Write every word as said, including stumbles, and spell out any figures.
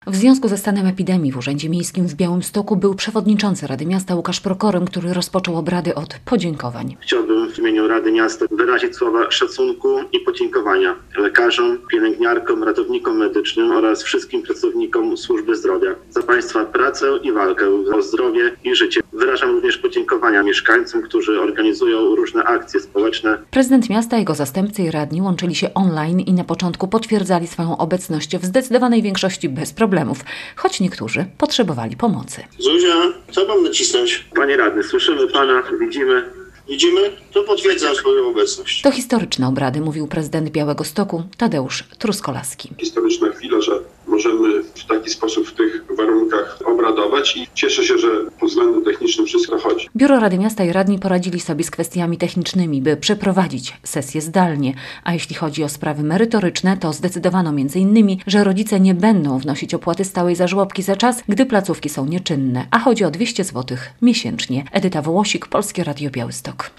W związku ze stanem epidemii w Urzędzie Miejskim w Białymstoku był przewodniczący Rady Miasta Łukasz Prokorym, który rozpoczął obrady od podziękowań. Chciałbym w imieniu Rady Miasta wyrazić słowa szacunku i podziękowania lekarzom, pielęgniarkom, ratownikom medycznym oraz wszystkim pracownikom służby zdrowia za Państwa pracę i walkę o zdrowie i życie. Wyrażam również podziękowania mieszkańcom, którzy organizują różne akcje społeczne. Prezydent miasta, jego zastępcy i radni łączyli się online i na początku potwierdzali swoją obecność w zdecydowanej większości bez problemów, choć niektórzy potrzebowali pomocy. Zuzia, co mam nacisnąć? Panie radny, słyszymy Pana, widzimy. Widzimy? To potwierdzam swoją obecność. To historyczne obrady, mówił prezydent Białegostoku Tadeusz Truskolaski. Historyczna chwila, że możemy w taki sposób w tych warunkach obradować i cieszę się, że pod względem technicznym wszystko chodzi. Biuro Rady Miasta i radni poradzili sobie z kwestiami technicznymi, by przeprowadzić sesję zdalnie, a jeśli chodzi o sprawy merytoryczne, to zdecydowano między innymi, że rodzice nie będą wnosić opłaty stałej za żłobki za czas, gdy placówki są nieczynne, a chodzi o dwieście złotych miesięcznie. Edyta Wołosik, Polskie Radio Białystok.